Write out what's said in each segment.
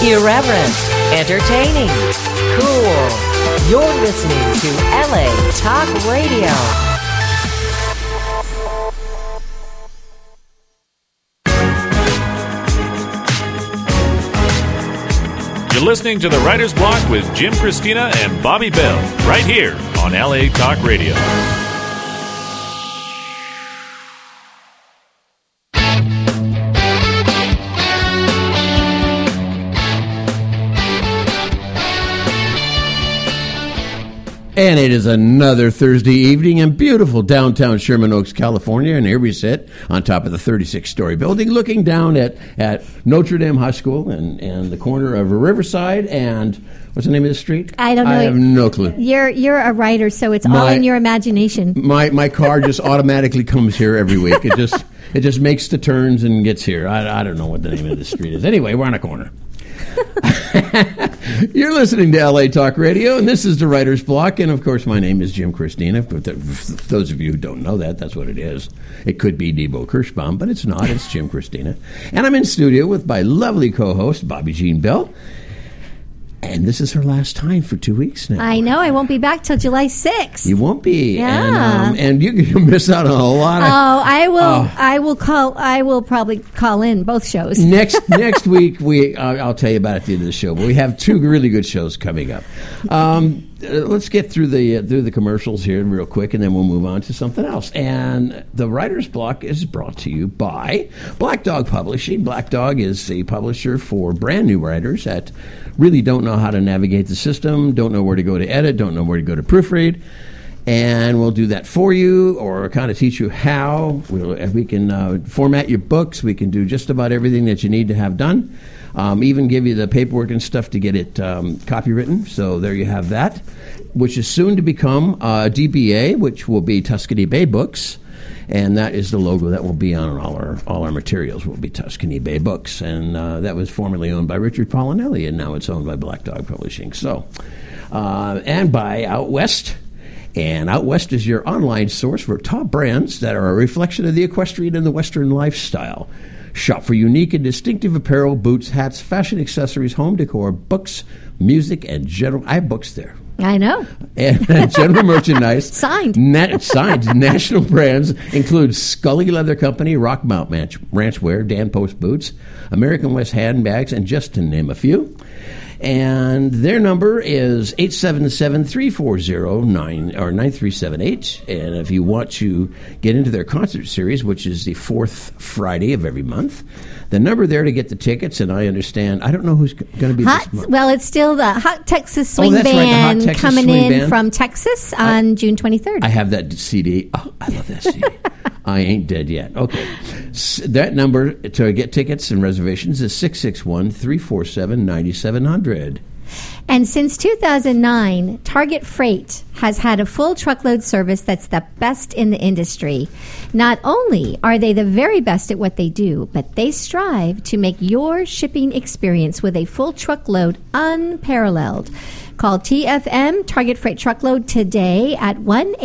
Irreverent, entertaining, cool. You're listening to LA Talk Radio. You're listening to The Writer's Block with Jim Christina and Bobby Bell, right here on LA Talk Radio. And it is another Thursday evening in beautiful downtown Sherman Oaks, California. And here we sit on top of the 36-story building looking down at Notre Dame High School and the corner of Riverside and what's the name of the street? I don't know. I have no clue. You're a writer, so it's all in your imagination. My car just automatically comes here every week. It just makes the turns and gets here. I don't know what the name of the street is. Anyway, we're on a corner. You're listening to LA Talk Radio, and this is The Writer's Block, and of course my name is Jim Christina. For those of you who don't know that, that's what it is. It could be Debo Kirschbaum, but it's not. It's Jim Christina. And I'm in studio with my lovely co-host, Bobby Jean Bell. And this is her last time for 2 weeks now. I know. I won't be back till July 6th. You won't be. Yeah. And you'll miss out on a lot of... I will. I will probably call in both shows. Next week, I'll tell you about it at the end of the show. But we have two really good shows coming up. Let's get through the commercials here real quick, and then we'll move on to something else. And the Writer's Block is brought to you by Black Dog Publishing. Black Dog is a publisher for brand new writers that really don't know how to navigate the system, don't know where to go to edit, don't know where to go to proofread. And we'll do that for you, or kind of teach you how. We can format your books. We can do just about everything that you need to have done. Even give you the paperwork and stuff to get it copywritten. So there you have that, which is soon to become DBA, which will be Tuscany Bay Books. And that is the logo that will be on all our materials will be Tuscany Bay Books. And that was formerly owned by Richard Polinelli, and now it's owned by Black Dog Publishing. So, and by Out West. And Out West is your online source for top brands that are a reflection of the equestrian and the Western lifestyle. Shop for unique and distinctive apparel, boots, hats, fashion accessories, home decor, books, music, and general... I have books there. I know. And general merchandise. Signed. Signed. National brands include Scully Leather Company, Rockmount Ranchwear, Dan Post Boots, American West Handbags, and just to name a few. And their number is 877-340-9378. And if you want to get into their concert series, which is the fourth Friday of every month, the number there to get the tickets, and I don't know who's going to be this month. Well, it's still the Hot Texas Swing Band coming in from Texas on June 23rd. I have that CD. Oh, I love that CD. I ain't dead yet. Okay. That number to get tickets and reservations is 661-347-9700. And since 2009, Target Freight has had a full truckload service that's the best in the industry. Not only are they the very best at what they do, but they strive to make your shipping experience with a full truckload unparalleled. Call TFM, Target Freight Truckload, today at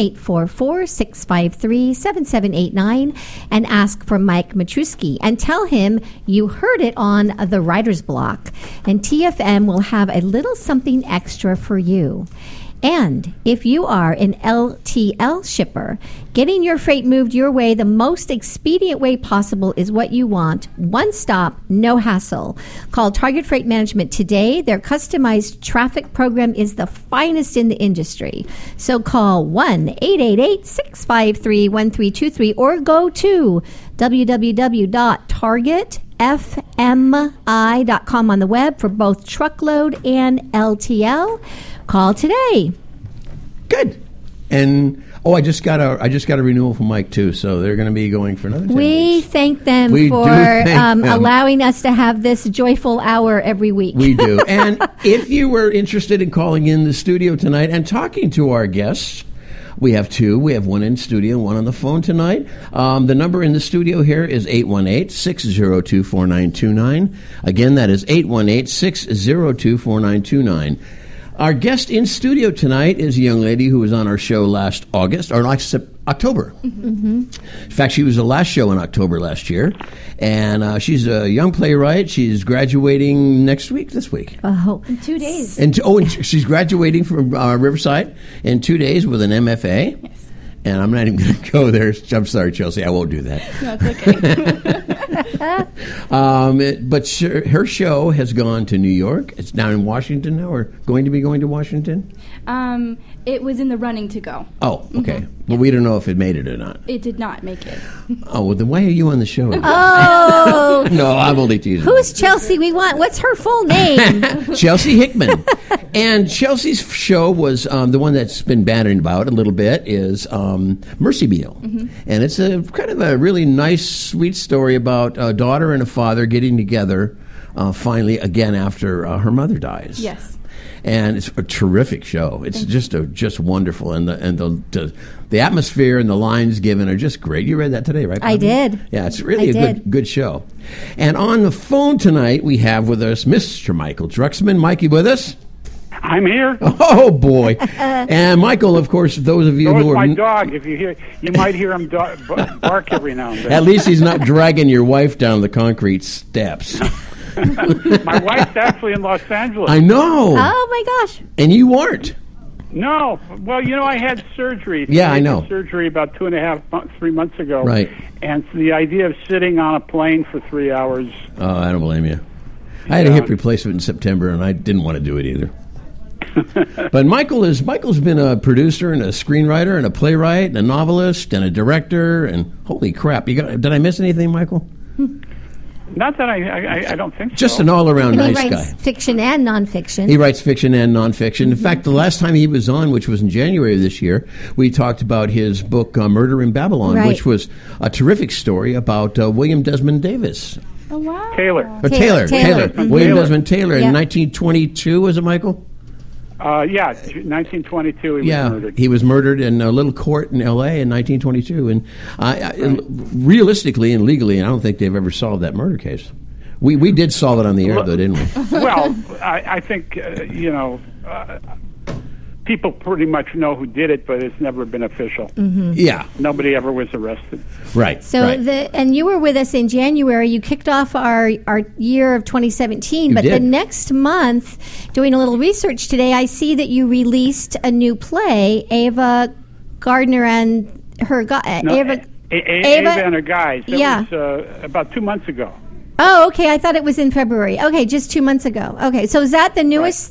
1-844-653-7789 and ask for Mike Matruski and tell him you heard it on The Writer's Block. And TFM will have a little something extra for you. And if you are an LTL shipper, getting your freight moved your way the most expedient way possible is what you want. One stop, no hassle. Call Target Freight Management today. Their customized traffic program is the finest in the industry. So call 1-888-653-1323 or go to www.targetfmi.com on the web for both truckload and LTL. Call today. Good. And I just got a renewal from Mike too, so they're going to be going for another 10 We weeks. Thank them for allowing us to have this joyful hour every week. We do. And if you were interested in calling in the studio tonight and talking to our guests, we have two. We have one in studio, one on the phone tonight. The number in the studio here is 818-602-4929. Again, that is 818-602-4929. Our guest in studio tonight is a young lady who was on our show last August, or October. In fact, she was the last show in October last year, and she's a young playwright. She's graduating this week. Oh, In 2 days. And she's graduating from Riverside in 2 days with an MFA. Yes. And I'm not even going to go there. I'm sorry, Chelsea. I won't do that. No, it's okay. But her show has gone to New York. It's down in Washington now, or going to be going to Washington? It was in the running to go. Oh, okay. Well, we don't know if it made it or not. It did not make it. Oh, well, then why are you on the show? Oh. No, I'm only teasing. Who's Chelsea we want? What's her full name? Chelsea Hickman. And Chelsea's show was the one that's been bandied about a little bit is Mercy Beale. And it's a kind of a really nice, sweet story about a daughter and a father getting together finally again after her mother dies. Yes. And it's a terrific show. It's just wonderful, and the atmosphere and the lines given are just great. You read that today, right, Bobby? I did. Yeah, it's really a good show. And on the phone tonight, we have with us Mr. Michael Drucksmann. Mikey, with us? I'm here. Oh boy! And Michael, of course, those of you So who is are my dog. If you might hear him bark every now and then. at least he's not dragging your wife down the concrete steps. My wife's actually in Los Angeles. I know. Oh my gosh. And you weren't. No, well, I had surgery. Yeah, I know. Surgery about 3 months ago. Right. And the idea of sitting on a plane for 3 hours. Oh, I don't blame you. I had a hip replacement in September, and I didn't want to do it either. But Michael's been a producer and a screenwriter and a playwright and a novelist and a director, and holy crap! Did I miss anything, Michael? Not that I don't think so. Just an all-around And he nice writes guy. fiction and nonfiction. He writes fiction and nonfiction. In fact, the last time he was on, which was in January of this year, we talked about his book, Murder in Babylon, Right. which was a terrific story about William Desmond Davis. Oh, wow. Taylor. Taylor. William Taylor. Desmond Taylor in Yeah. 1922, was it, Michael? 1922 he was murdered. He was murdered in a little court in L.A. in 1922. And realistically and legally, I don't think they've ever solved that murder case. We did solve it on the air, though, didn't we? Well, I think, people pretty much know who did it, but it's never been official. Yeah, Nobody ever was arrested. right. So right. and you were with us in January. You kicked off our year of 2017, You but the did. next month, doing a little research today, I see that you released a new play, Ava Gardner and her guy. No, Ava and her guys. That Yeah. was about 2 months ago. Oh, okay. I thought it was in February. Okay, just 2 months ago. Okay, so is that the newest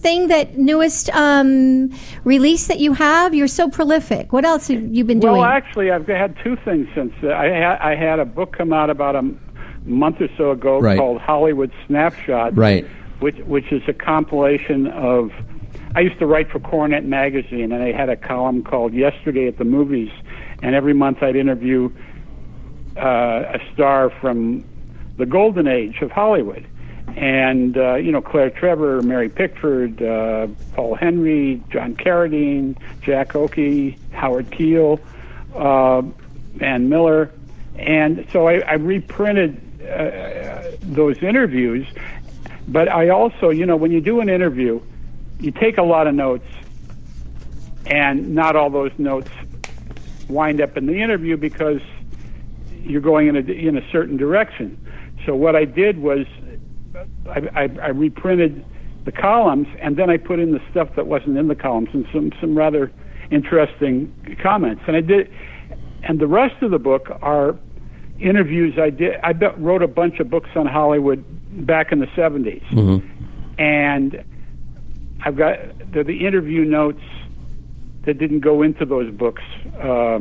release that you have? You're so prolific. What else have you been doing? Well, actually, I've had two things since. I had a book come out about a month or so ago Right. called Hollywood Snapshot, Right. which is a compilation of. I used to write for Coronet Magazine, and they had a column called Yesterday at the Movies, and every month I'd interview a star from the golden age of Hollywood. And, Claire Trevor, Mary Pickford, Paul Henry, John Carradine, Jack Oakey, Howard Keel, Van Miller. And so I reprinted those interviews. But I also, when you do an interview, you take a lot of notes, and not all those notes wind up in the interview because you're going in a certain direction. So what I did was I reprinted the columns, and then I put in the stuff that wasn't in the columns and some rather interesting comments. And the rest of the book are interviews I did. I wrote a bunch of books on Hollywood back in the 70s. Mm-hmm. And I've got the interview notes that didn't go into those books. Or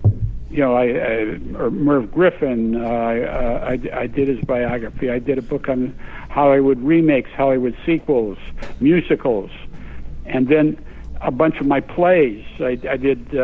Merv Griffin, I did his biography. I did a book on Hollywood remakes, Hollywood sequels, musicals, and then a bunch of my plays. I did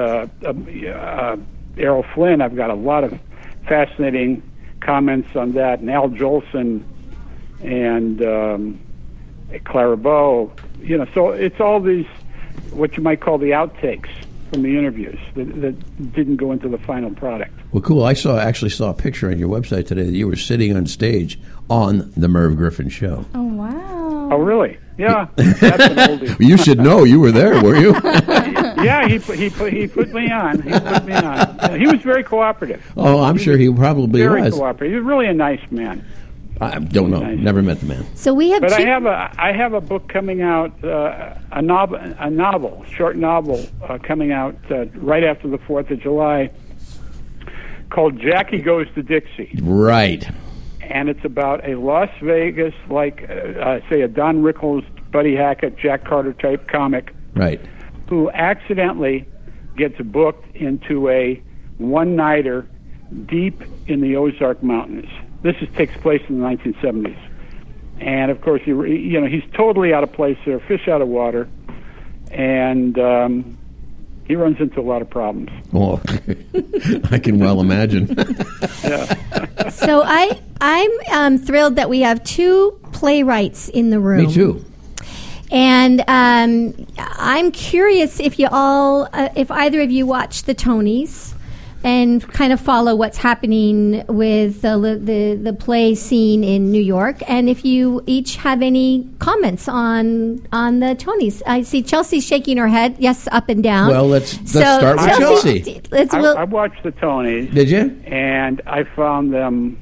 Errol Flynn. I've got a lot of fascinating comments on that, and Al Jolson and Clara Bow. So it's all these, what you might call the outtakes from the interviews that didn't go into the final product. Well, cool. I actually saw a picture on your website today that you were sitting on stage on the Merv Griffin show. Oh, wow. Oh, really? Yeah, that's an oldie. You should know. You were there, were you? Yeah, he put me on. He put me on. He was very cooperative. Oh, I'm sure he probably Very was. cooperative. He was really a nice man. I don't know. Nice. Never met the man. So we have But two. I have a book coming out, a novel, short novel coming out right after the 4th of July, called Jackie Goes to Dixie. Right. And it's about a Las Vegas, say a Don Rickles, Buddy Hackett, Jack Carter type comic, Right. who accidentally gets booked into a one-nighter deep in the Ozark Mountains. This takes place in the 1970s. And, of course, he's totally out of place there, fish out of water, and he runs into a lot of problems. Oh, I can well imagine. So I'm thrilled that we have two playwrights in the room. Me too. And I'm curious if either of you watch the Tonys and kind of follow what's happening with the play scene in New York, and if you each have any comments on the Tonys. I see Chelsea shaking her head, yes, up and down. Well, let's start with Chelsea. I watched the Tonys. Did you? And I found them.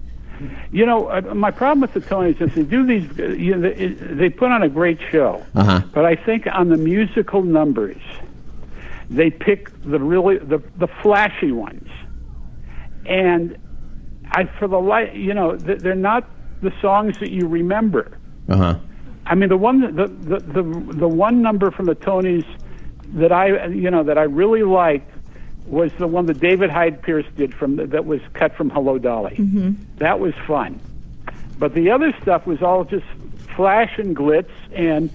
My problem with the Tonys is they do these. They put on a great show, but I think on the musical numbers, they pick the flashy ones, and they're not the songs that you remember. I mean, the one number from the Tonys that I really liked was the one that David Hyde Pierce did that was cut from Hello, Dolly. Mm-hmm. That was fun, but the other stuff was all just flash and glitz, and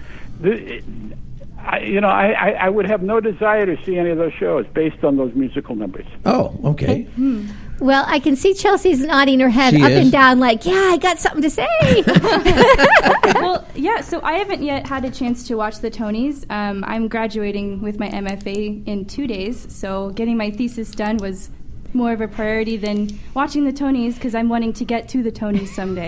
I would have no desire to see any of those shows based on those musical numbers. Oh, okay. Well, I can see Chelsea's nodding her head She up is. and down like, yeah, I got something to say. Well, yeah, so I haven't yet had a chance to watch the Tonys. I'm graduating with my MFA in 2 days, so getting my thesis done was more of a priority than watching the Tonys because I'm wanting to get to the Tonys someday.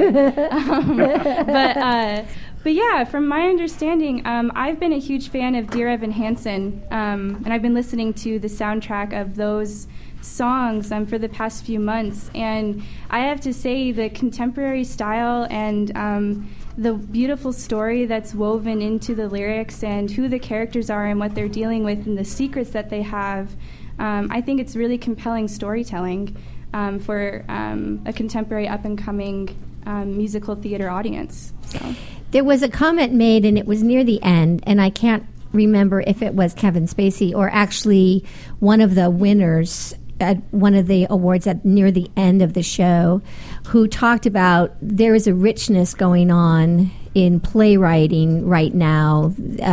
But yeah, from my understanding, I've been a huge fan of Dear Evan Hansen, and I've been listening to the soundtrack of those songs for the past few months. And I have to say the contemporary style and the beautiful story that's woven into the lyrics and who the characters are and what they're dealing with and the secrets that they have, I think it's really compelling storytelling for a contemporary up-and-coming musical theater audience. So. There was a comment made, and it was near the end, and I can't remember if it was Kevin Spacey or actually one of the winners at one of the awards near the end of the show, who talked about there is a richness going on in playwriting right now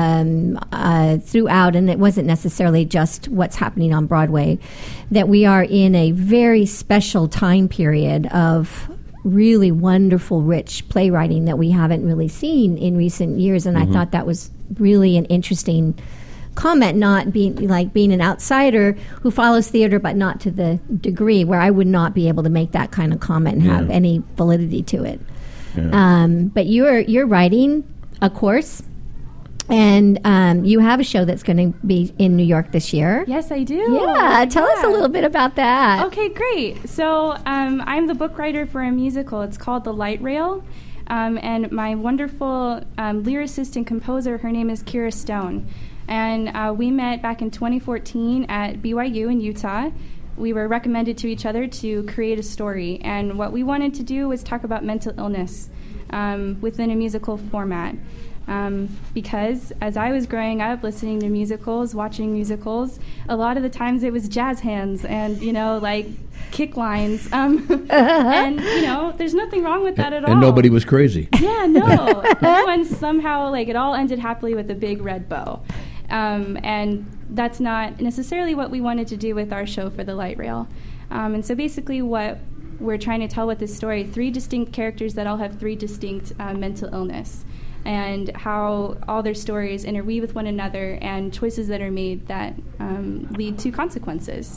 throughout, and it wasn't necessarily just what's happening on Broadway, that we are in a very special time period of really wonderful, rich playwriting that we haven't really seen in recent years. And I thought that was really an interesting comment, not being an outsider who follows theater, but not to the degree where I would not be able to make that kind of comment and have any validity to it. Yeah. But you're writing a course, and you have a show that's going to be in New York this year. Yes, I do. Yeah, tell us a little bit about that. Okay, great. So I'm the book writer for a musical. It's called The Light Rail. And my wonderful lyricist and composer, her name is Kira Stone. And we met back in 2014 at BYU in Utah. We were recommended to each other to create a story. And what we wanted to do was talk about mental illness within a musical format. Because as I was growing up listening to musicals, watching musicals, a lot of the times it was jazz hands and, kick lines. And, there's nothing wrong with that at all. And nobody was crazy. Yeah, no. Everyone somehow, it all ended happily with a big red bow. And that's not necessarily what we wanted to do with our show for the Light Rail. And so basically what we're trying to tell with this story, 3 distinct characters that all have 3 distinct mental illness, and how all their stories interweave with one another and choices that are made that lead to consequences.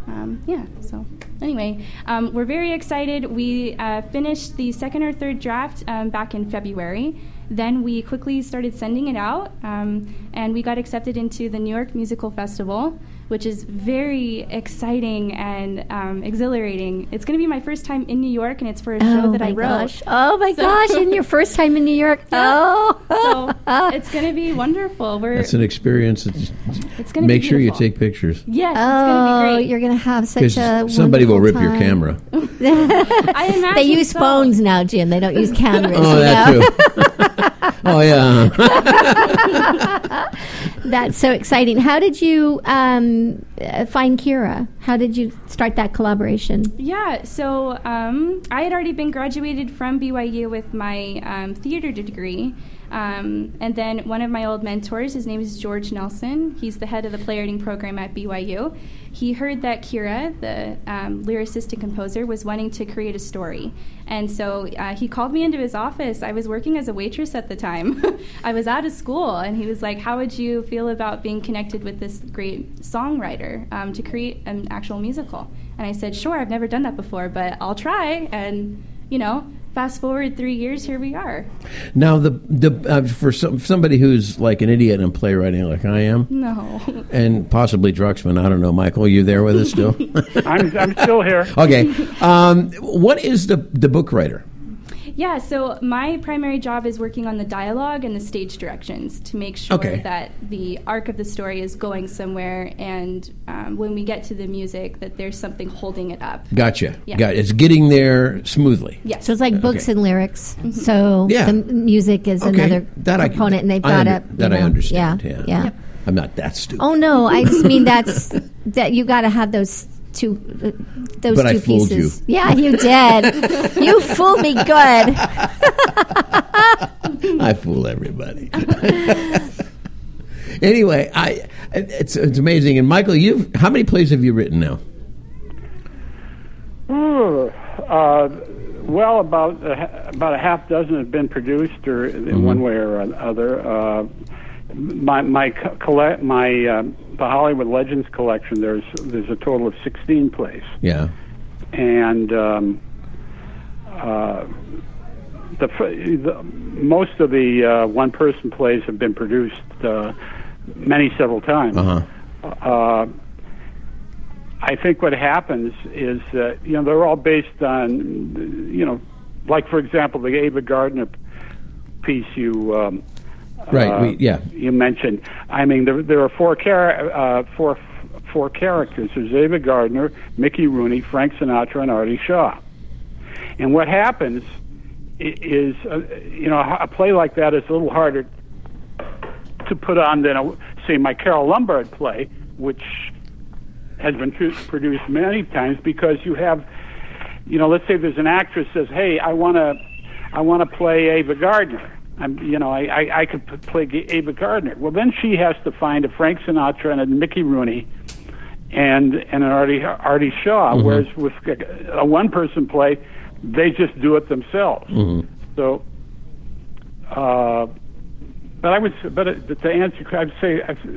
So anyway, we're very excited. We finished the second or third draft back in February. Then we quickly started sending it out, and we got accepted into the New York Musical Festival, which is very exciting and exhilarating. It's going to be my first time in New York, and it's for a show that I wrote. Oh my gosh! And your first time in New York? Yeah. So it's going to be wonderful. That's an experience. It's going to make be sure you beautiful. take pictures. Yes, it's going to be great. You're going to have such a somebody will rip time. your camera. I imagine They use so. phones now, Jim. They don't use cameras. Oh, that too. Oh yeah. That's so exciting. How did you find Kira? How did you start that collaboration? Yeah, so I had already been graduated from BYU with my theater degree. And then one of my old mentors, his name is George Nelson. He's the head of the playwriting program at BYU. He heard that Kira, the lyricist and composer, was wanting to create a story. And so he called me into his office. I was working as a waitress at the time. I was out of school, and he was like, how would you feel about being connected with this great songwriter to create an actual musical? And I said, sure, I've never done that before, but I'll try. And, fast forward 3 years, here we are. Now, for somebody who's like an idiot in playwriting, like I am, No. and possibly Drucksmann, I don't know, Michael, you there with us still? I'm still here. Okay. What is the book writer? Yeah, so my primary job is working on the dialogue and the stage directions to make sure that the arc of the story is going somewhere, and when we get to the music, that there's something holding it up. Gotcha. Yeah. Got it. It's getting there smoothly. Yes. So it's like books Okay. and lyrics. So Yeah. the music is another component, and they've got it. That I understand. Yeah. Yeah. I'm not that stupid. Oh no, I just mean that you got to have those two But two I fooled pieces. you. Yeah, you did. You fooled me good. I fool everybody. Anyway, it's amazing. And Michael, how many plays have you written now? Well, about a half dozen have been produced, or in one way or other. The Hollywood Legends collection. There's a total of 16 plays. Yeah. And most of the one-person plays have been produced several times. Uh-huh. I think what happens is that they're all based on like, for example, the Ava Gardner piece you you mentioned. I mean, there are four characters. There's Ava Gardner, Mickey Rooney, Frank Sinatra, and Artie Shaw. And what happens is, a play like that is a little harder to put on than, say, my Carole Lombard play, which has been produced many times, because you have, let's say there's an actress says, "Hey, I want to play Ava Gardner. I could play Ava Gardner." Well, then she has to find a Frank Sinatra and a Mickey Rooney and an Artie Shaw. Mm-hmm. Whereas with a one-person play, they just do it themselves. Mm-hmm. So, to answer, I'd say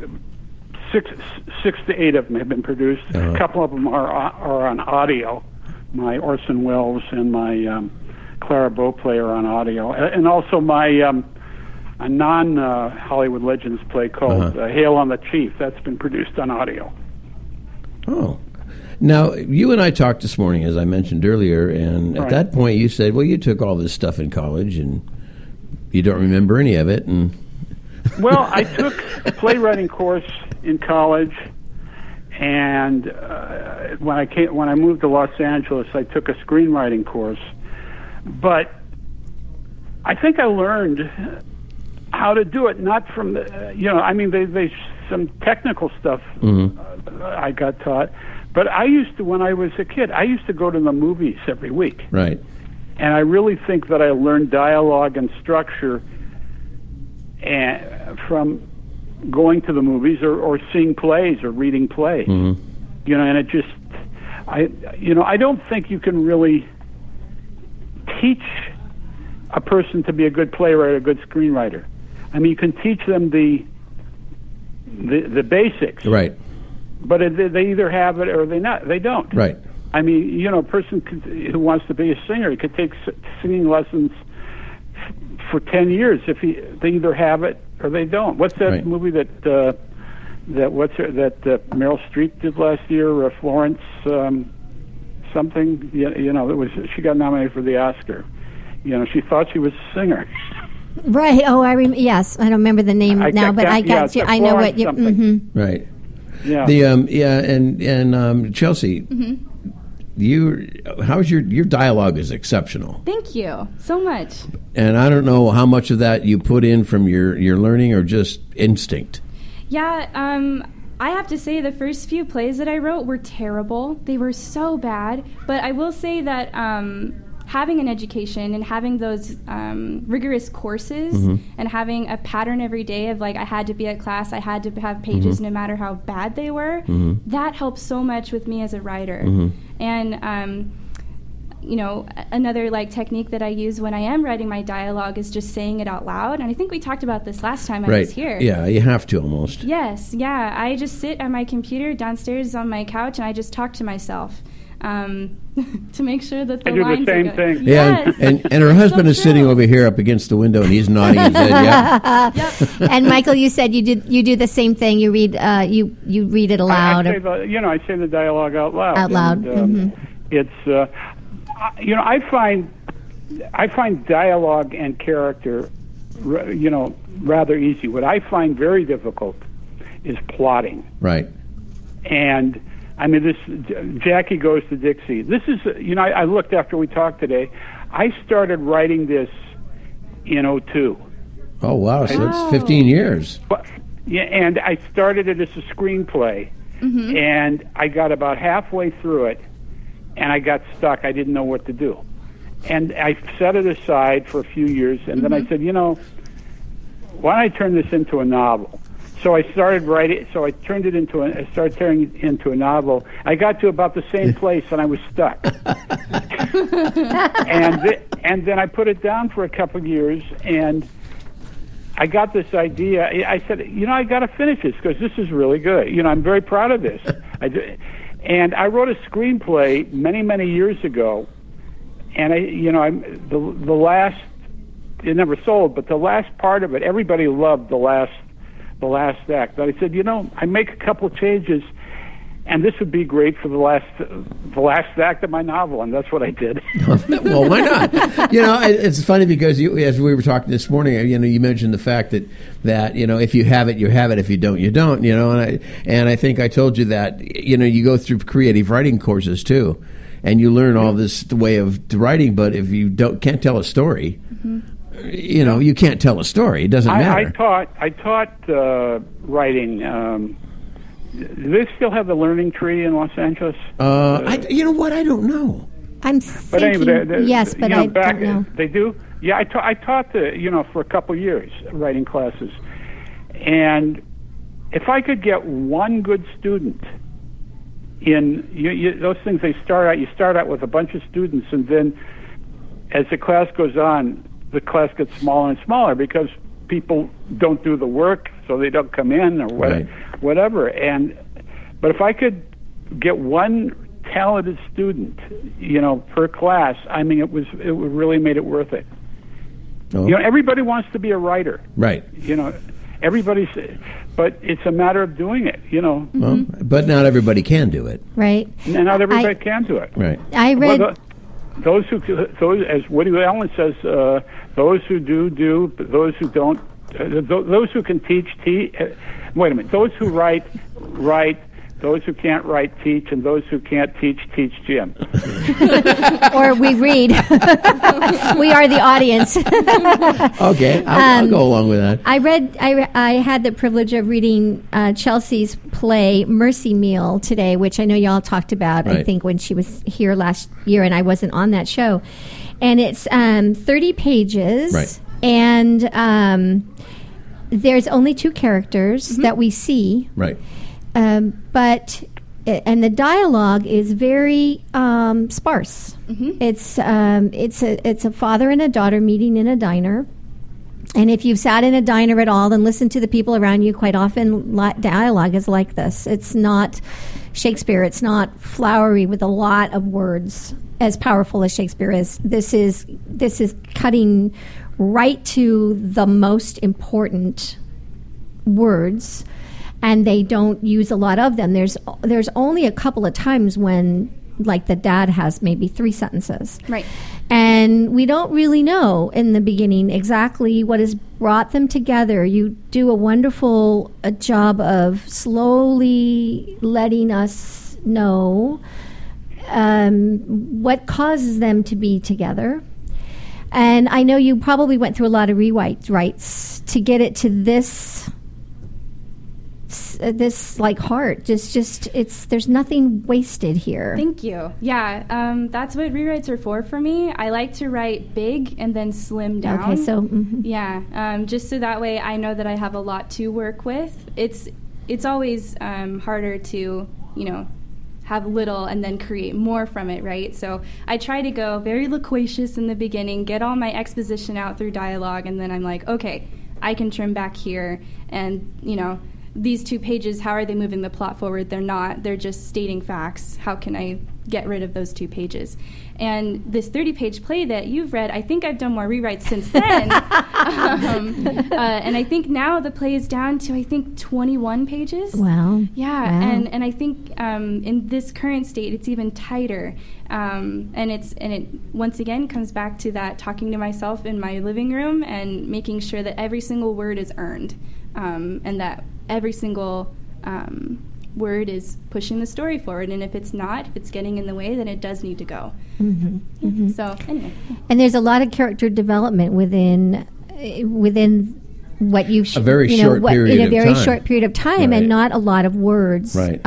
six to eight of them have been produced. Uh-huh. A couple of them are on audio. My Orson Welles and my Clara Bow play are on audio, and also my a non-Hollywood Legends play called Hail on the Chief. That's been produced on audio. Oh. Now, you and I talked this morning, as I mentioned earlier, and at that point you said, well, you took all this stuff in college and you don't remember any of it. And well, I took a playwriting course in college, and when I moved to Los Angeles, I took a screenwriting course. But I think I learned how to do it, not from the, they some technical stuff I got taught. But I used to, when I was a kid, I used to go to the movies every week. Right. And I really think that I learned dialogue and structure from going to the movies or seeing plays or reading plays. Mm-hmm. And it just, I don't think you can really teach a person to be a good playwright, a good screenwriter. I mean, you can teach them the basics. Right. but they either have it or they don't. Right. I mean, a person who wants to be a singer, he could take singing lessons for 10 years if they either have it or they don't. What's that movie that Meryl Streep did last year? Florence something. It was, she got nominated for the Oscar. She thought she was a singer. Right. Oh, yes. I don't remember the name now, but I got you. I know what you. Mm-hmm. Right. Yeah. And Chelsea. Mm-hmm. How's your dialogue is exceptional. Thank you so much. And I don't know how much of that you put in from your learning or just instinct. Yeah, I have to say the first few plays that I wrote were terrible. They were so bad. But I will say that having an education and having those rigorous courses and having a pattern every day of I had to be at class, I had to have pages no matter how bad they were, that helps so much with me as a writer. And another technique that I use when I am writing my dialogue is just saying it out loud. And I think we talked about this last time I was here. Yeah, you have to almost. Yes, yeah. I just sit at my computer downstairs on my couch and I just talk to myself. To make sure that the lines are good. I do the same thing. Yeah, yes. and her husband is sitting over here up against the window, and he's nodding his head. Yeah. Yep. And Michael, you said you do the same thing. You read you read it aloud. I say the dialogue out loud. Out loud. And, it's I find dialogue and character, rather easy. What I find very difficult is plotting. Right. And I mean, this Jackie Goes to Dixie. This is, I looked after we talked today. I started writing this in 2002. Oh, wow. So it's 15 years. But, yeah, and I started it as a screenplay. And I got about halfway through it, and I got stuck. I didn't know what to do. And I set it aside for a few years, and then I said, why don't I turn this into a novel? So I started writing. So I turned it I started turning it into a novel. I got to about the same place, and I was stuck. and then I put it down for a couple of years, and I got this idea. I said, I got to finish this because this is really good. I'm very proud of this. And I wrote a screenplay many, many years ago, and the last, it never sold, but the last part of it, everybody loved the last act. But I said, I make a couple changes, and this would be great for the last act of my novel, and that's what I did. Well, why not? It's funny because as we were talking this morning, you mentioned the fact that if you have it, you have it. If you don't, you don't. And I think I told you that you go through creative writing courses too, and you learn all this way of writing. But if you can't tell a story. You can't tell a story. It doesn't matter. I taught writing. Do they still have the Learning Tree in Los Angeles? You know what? I don't know. I'm thinking, yes, but I don't know. They do? Yeah, I taught for a couple years writing classes. And if I could get one good student in those things, you start out with a bunch of students, and then as the class goes on, the class gets smaller and smaller because people don't do the work, so they don't come in or whatever. But if I could get one talented student, per class, I mean, it really made it worth it. Oh. Everybody wants to be a writer, right? But it's a matter of doing it. Well, but not everybody can do it, right? And not everybody can do it, right? I read. Those, as Woody Allen says, those who do, but those who don't, those who can teach. Wait a minute. Those who write. Those who can't write, teach, and those who can't teach Jim. Or we read. We are the audience. Okay, I'll go along with that. I had the privilege of reading Chelsea's play Mercy Meal today, which I know y'all talked about, I think, when she was here last year, and I wasn't on that show. And it's 30 pages, right. And there's only 2 characters that we see. Right. But the dialogue is very sparse. It's a father and a daughter meeting in a diner, And if you've sat in a diner at all and listened to the people around you, quite often dialogue is like this. It's not Shakespeare. It's not flowery with a lot of words, as powerful as Shakespeare is. This is cutting right to the most important words, and they don't use a lot of them. There's only a couple of times when, like, the dad has maybe 3 sentences. Right. And we don't really know in the beginning exactly what has brought them together. You do a wonderful job of slowly letting us know what causes them to be together. And I know you probably went through a lot of rewrites to get it to this like heart. Just there's nothing wasted here. Thank you. Yeah, that's what rewrites are for me. I like to write big and then slim down. Okay, so yeah, just so that way I know that I have a lot to work with. It's always harder to have little and then create more from it, right? So I try to go very loquacious in the beginning, get all my exposition out through dialogue, and then I'm like, okay, I can trim back here, and these 2 pages, how are they moving the plot forward? They're not. They're just stating facts. How can I get rid of those 2 pages? And this 30-page play that you've read, I think I've done more rewrites since then. And I think now the play is down to, 21 pages. Wow. Yeah, wow. And I think in this current state, it's even tighter. And it once again comes back to that talking to myself in my living room and making sure that every single word is earned, and that every single word is pushing the story forward. And if it's not, if it's getting in the way, then it does need to go. Mm-hmm. Mm-hmm. So anyway. And there's a lot of character development within what you've a very short period in a very of time. short period of time, Right. and not a lot of words. Right.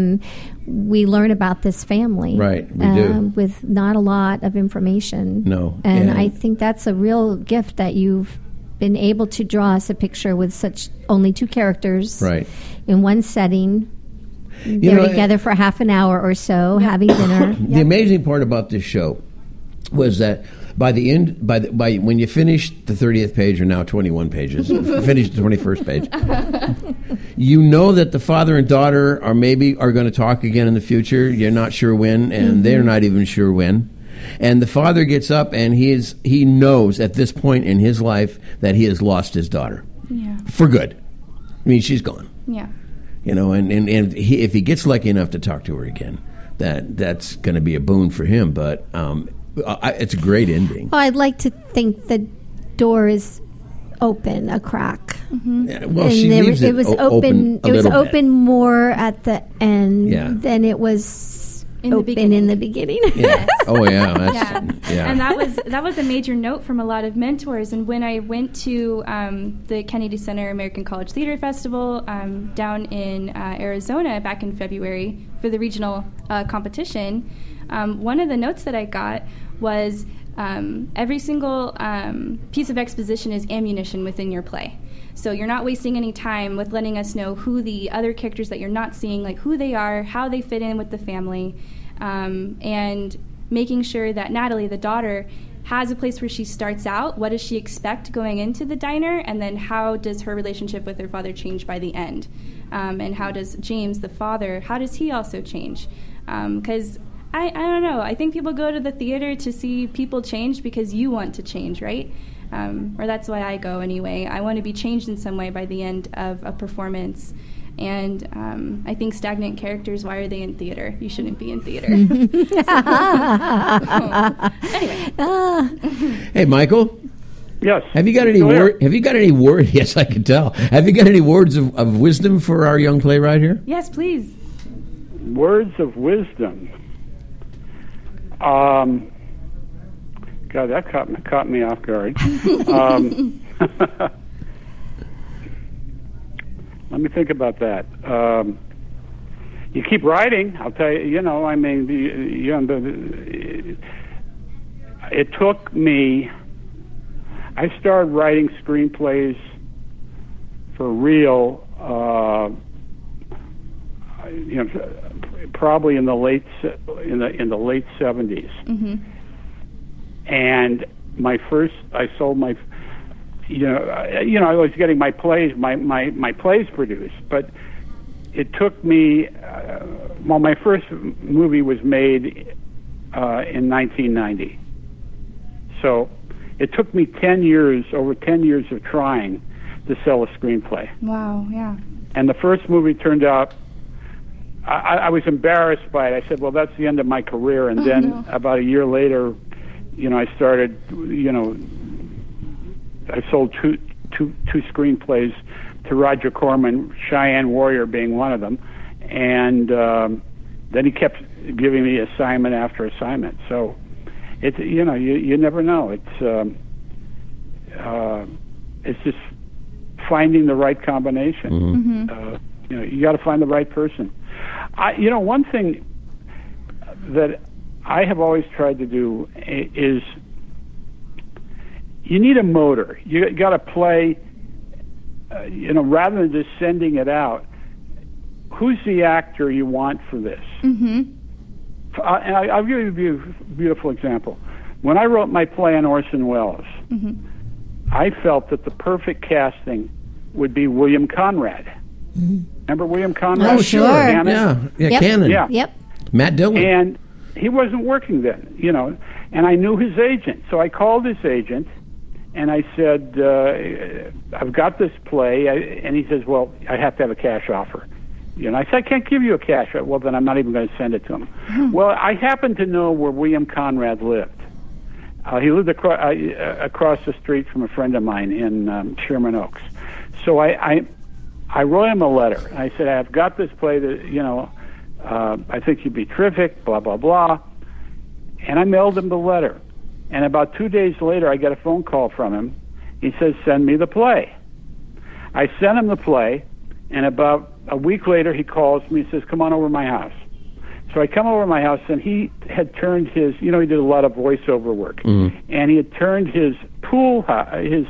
We learn about this family, Right, we do. with not a lot of information. No. And And- I think that's a real gift that you've been able to draw us a picture with such only 2 characters, Right. in one setting. They're together for half an hour or so, having dinner. The amazing part about this show was that by the end, by when you finish the 30th page, or now 21 pages, finish the 21st page, you know that the father and daughter are going to talk again in the future. You're not sure when, and they're not even sure when. And the father gets up, and he knows at this point in his life that he has lost his daughter. Yeah. For good. I mean, she's gone. Yeah. And if he gets lucky enough to talk to her again, that's going to be a boon for him. But it's a great ending. Well, I'd like to think the door is open, a crack. Yeah, well, And she leaves it was open. It was a little open bit. more at the end Yeah. than it was In the open beginning. in the beginning. Yeah. Oh yeah. That's, Yeah. yeah. And that was a major note from a lot of mentors. And when I went to the Kennedy Center American College Theater Festival down in Arizona back in February for the regional competition, one of the notes that I got was every single piece of exposition is ammunition within your play. So you're not wasting any time with letting us know who the other characters that you're not seeing, like who they are, how they fit in with the family, and making sure that Natalie, the daughter, has a place where she starts out. What does she expect going into the diner? And then how does her relationship with her father change by the end? And how does James, the father, how does he also change? Because I don't know. I think people go to the theater to see people change because you want to change, right? Or that's why I go anyway. I want to be changed in some way by the end of a performance. And I think stagnant characters, why are they in theater? You shouldn't be in theater. Anyway. Hey, Michael. Yes. Have you got any Go word? ahead. Have you got any word? Yes, I can tell. Have you got any words of wisdom for our young playwright here? Yes, please. Words of wisdom. God, that caught me off guard. Let me think about that. You keep writing. I'll tell you. I mean, it took me. I started writing screenplays for real. Probably in the late 70s. Mm-hmm. And I sold my I was getting my plays produced, but it took me. My first movie was made in 1990, so it took me over 10 years of trying to sell a screenplay. Wow, yeah. And the first movie turned out. I was embarrassed by it. I said, "Well, that's the end of my career." And then about a year later, I started. I sold two screenplays to Roger Corman, Cheyenne Warrior being one of them, and then he kept giving me assignment after assignment. So it's you never know. It's just finding the right combination. You got to find the right person. One thing that I have always tried to do is you need a motor. You got to play, rather than just sending it out. Who's the actor you want for this? And I'll give you a beautiful example. When I wrote my play on Orson Welles, I felt that the perfect casting would be William Conrad. Remember William Conrad? Oh, sure. Cannon? Yeah, Cannon. Yeah. Yep. Matt Dillon. And he wasn't working then, and I knew his agent. So I called his agent, and I said, I've got this play. And he says, well, I have to have a cash offer. I said, I can't give you a cash offer. Well, then I'm not even going to send it to him. Well, I happen to know where William Conrad lived. He lived across the street from a friend of mine in Sherman Oaks. So I wrote him a letter. I said, I've got this play that, I think you'd be terrific, blah, blah, blah. And I mailed him the letter. And about 2 days later, I get a phone call from him. He says, send me the play. I sent him the play, and about a week later, he calls me and says, come on over to my house. So I come over to my house, and he had turned his, he did a lot of voiceover work. And he had turned his pool, his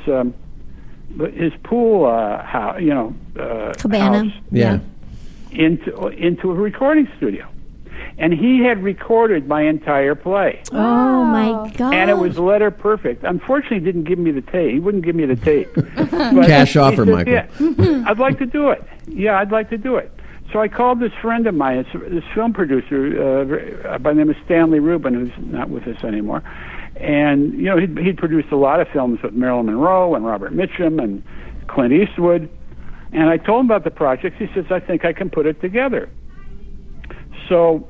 pool Cabana. house Yeah. into a recording studio. And he had recorded my entire play. Oh, my God. And it was letter perfect. Unfortunately, he didn't give me the tape. He wouldn't give me the tape. But Cash he offer, said, Michael. Yeah, I'd like to do it. Yeah, I'd like to do it. So I called this friend of mine, this film producer by the name of Stanley Rubin, who's not with us anymore. And, he'd produced a lot of films with Marilyn Monroe and Robert Mitchum and Clint Eastwood. And I told him about the project. He says, I think I can put it together. So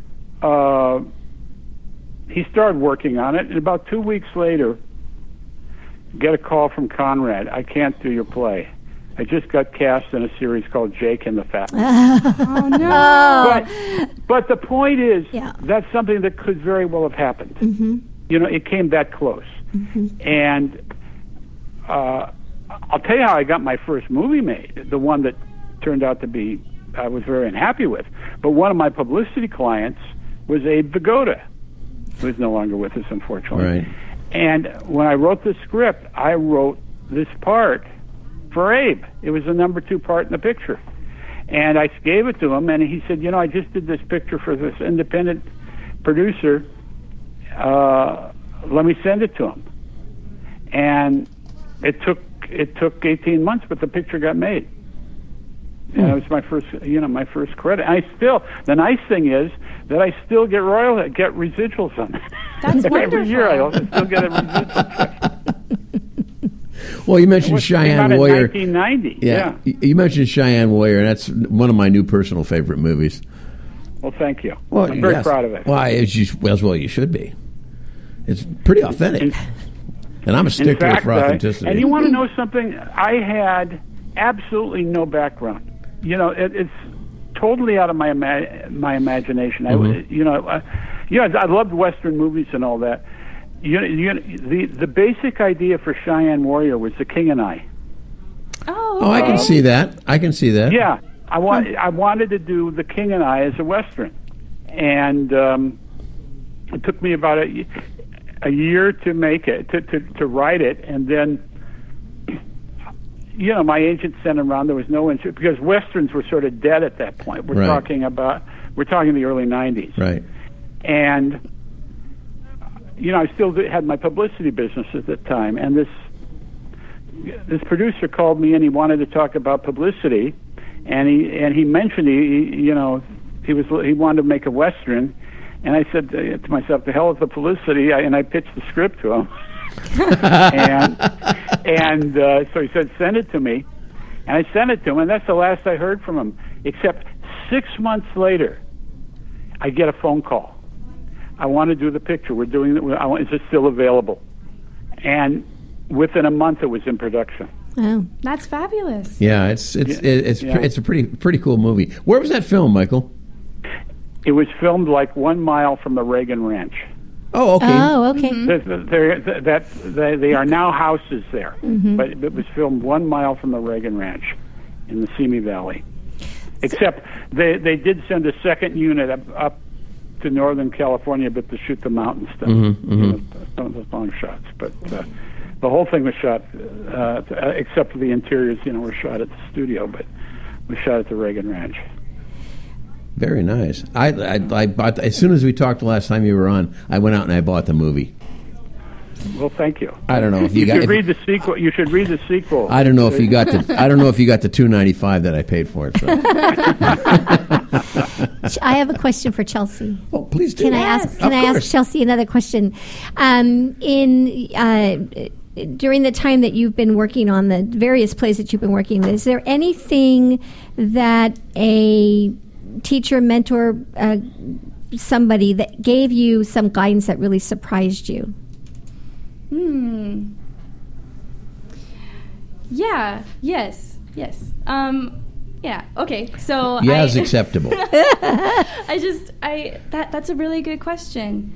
he started working on it. And about 2 weeks later, get a call from Conrad. I can't do your play. I just got cast in a series called Jake and the Fat Man. Oh, no. But the point is, Yeah. that's something that could very well have happened. It came that close. And I'll tell you how I got my first movie made, the one that turned out to be I was very unhappy with. But one of my publicity clients was Abe Vigoda, who's no longer with us, unfortunately. Right. And when I wrote the script, I wrote this part for Abe. It was the number 2 part in the picture. And I gave it to him, and he said, I just did this picture for this independent producer. Let me send it to him. And it took 18 months, but the picture got made. And it was my first credit. And the nice thing is that I still get residuals on it. That's wonderful. Every year I still get a residual check. Well, you mentioned Cheyenne Warrior. In 1990. Yeah. You mentioned Cheyenne Warrior, and that's one of my new personal favorite movies. Well, thank you. Well, I'm very proud of it. Well, as well you should be. It's pretty authentic. And I'm a stickler for authenticity. And you want to know something? I had absolutely no background. It's totally out of my imagination. I loved Western movies and all that. The basic idea for Cheyenne Warrior was The King and I. Oh, I can see that. Yeah, I wanted to do The King and I as a Western, and it took me about a year to make it, to write it, and then my agent sent him around. There was no interest because Westerns were sort of dead at that point. We're talking the early 90s. Right. And I still had my publicity business at the time, and this this producer called me and he wanted to talk about publicity, and he mentioned he wanted to make a Western, and I said to myself, "The hell with the publicity," and I pitched the script to him, and so he said, "Send it to me," and I sent it to him, and that's the last I heard from him. Except 6 months later, I get a phone call. I want to do the picture. We're doing it. Is it still available? And within a month, it was in production. Oh, That's fabulous. Yeah, it's a pretty cool movie. Where was that filmed, Michael? It was filmed like 1 mile from the Reagan Ranch. Oh, okay. Oh, okay. They are now houses there, but it was filmed 1 mile from the Reagan Ranch in the Simi Valley. Except they did send a second unit up to Northern California, but to shoot the mountain stuff, some of the long shots. But the whole thing was shot, except for the interiors, were shot at the studio, but was shot at the Reagan Ranch. Very nice. I bought, as soon as we talked the last time you were on, I went out and I bought the movie. Well, thank you. I don't know if you should read the sequel. You should read the sequel. I don't know if you got the. I don't know if you got the $2.95 that I paid for it. So. I have a question for Chelsea. Oh, please do. Can I ask Chelsea another question? During the time that you've been working on the various plays that you've been working with, is there anything that a teacher, mentor, somebody that gave you some guidance that really surprised you? Yeah. Yes. Yeah. Okay. So is acceptable. That's a really good question.